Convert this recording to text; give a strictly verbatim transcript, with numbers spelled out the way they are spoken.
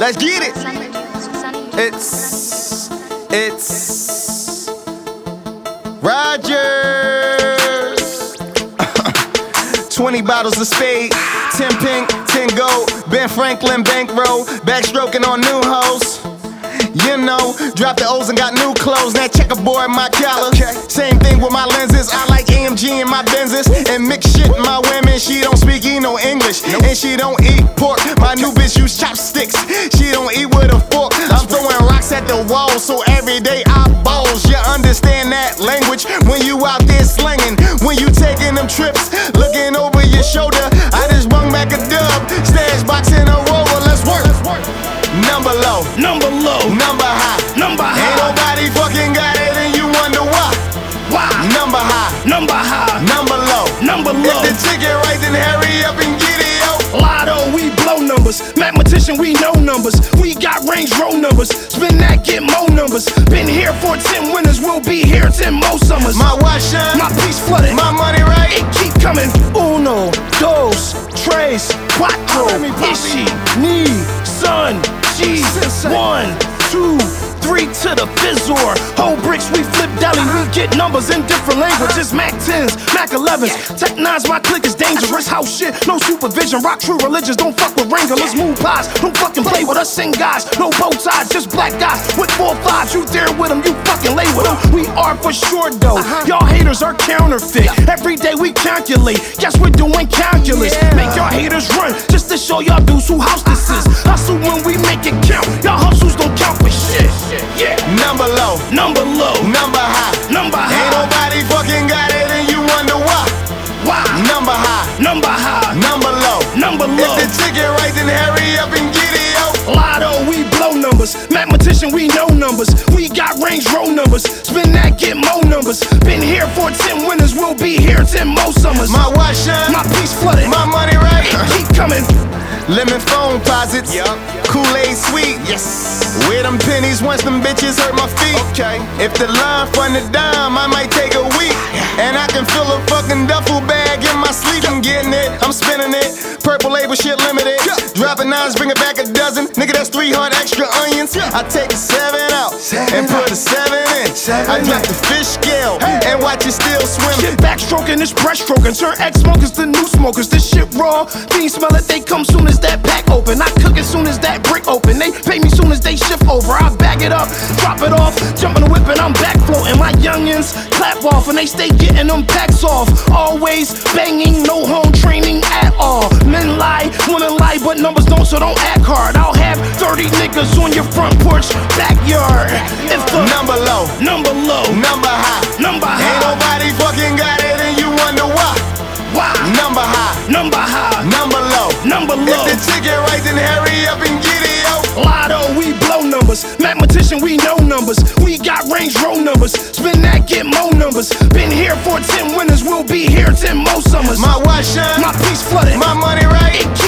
Let's get it. It's, it's Rogers. twenty bottles of spade, ten pink, ten gold, Ben Franklin bankroll, backstroking on new hoes. You know, drop the O's and got new clothes. That checkerboard my collar. Same thing with my lenses. I like A M G in my Benzes and mix shit. My women, she don't speak e no English, and she don't eat pork. My new bitch use chopsticks. She don't eat with a fork. I'm throwing rocks at the wall, so every day I balls. You understand that language when you out there slinging. When you taking them trips, looking over your shoulder. I just bung back a dub, stash box in a rover. Let's work. Number low, number low, number high, number high. Ain't nobody fucking got it and you wonder why. Why? Number high, number high, number low, number low. If the ticket right, then hurry up and get it, yo. Lotto, we blow numbers. Mathematician, we know numbers. We got range row numbers. Spin that, get more numbers. Been here for ten winters, we'll be here ten more summers. My watch shine, my piece flooded, my money right. It keep coming. Uno, dos, tres, cuatro, ishi, ni, son, G, one, two, three to the fizzor. Whole bricks, we flip deli. We get numbers in different languages. Mac tens, Mac elevens. Tech nines, my click is dangerous. House shit, no supervision. Rock true religions, don't fuck with wranglers. Move pies, don't fucking play with us. Sing guys, no bow ties, just black guys with four fives. You there with them, you fucking lay with them. We are for sure though. Y'all haters are counterfeit. Every day we calculate. Guess we're doing calculus. Make y'all haters run just to show y'all dudes who house this is. Hustle when we make it count. Y'all hustles don't count for shit. Yeah. Number low, number low, number high, number high. Ain't nobody fucking got it and you wonder why. Why? Number high, number high, number low, number low. If the ticket right, then hurry up and get it, yo. Lotto, we blow numbers. Mathematician, we know numbers. We got range row numbers. Spin that, get more numbers. Been here for ten winters, we'll be here ten more summers. My watch shine, my piece flooded, my money right. It keep coming. Lemon phone posits, yep. Kool-Aid sweet, yes. Where them pennies once them bitches hurt my feet. Okay. If the line from the dime, I might take a week. And I can fill a fucking duffel bag in my sleep. I'm getting it, I'm spinning it. Purple label shit limited. Dropping nines, bring it back a dozen. Nigga, that's three hard extra onions. I take a seven out and put a seven in. I drop the fish scale and watch it still swim. Shit backstroking, it's breaststroking. Turn ex-smokers to new smokers. This shit raw, fiends smell it, they come soon as that pack open. I cook as soon as that brick open. They pay me soon as they shift over. I bag it up, drop it off, jump in the whip and I'm back floating. My youngins clap off and they stay getting them packs off. Always banging, no home training at all. Men lie, wanna lie, but numbers don't, so don't act hard. I'll have thirty niggas on your front porch, backyard. If the number low, number low, number high, number high. Ain't nobody fucking got it and you wonder why. Why? Number high, number high, number low, number low. If the ticket right, then hurry up and get it, yo. Lotto, we blow numbers. Mathematician, we know numbers. We got range row numbers. Spin that, get more numbers. Been here for ten winters, we'll be here ten more summers. My watch shine, my piece flooded, my money right. It